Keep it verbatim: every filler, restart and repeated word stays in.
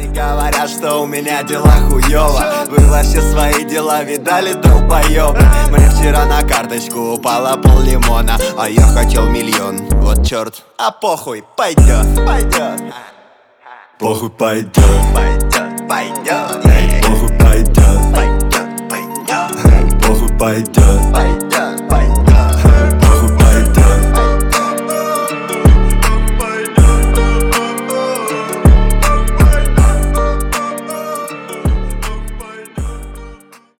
Говорят, что у меня дела хуёво. Вы вообще свои дела видали, долбоёбы? Мне вчера на карточку упало пол лимона, а я хотел миллион. Вот чёрт, а похуй, пойдёт, пойдёт. Похуй пойдёт, пойдёт, пойдёт. похуй пойдёт, Пойдёт, пойдёт. похуй пойдёт.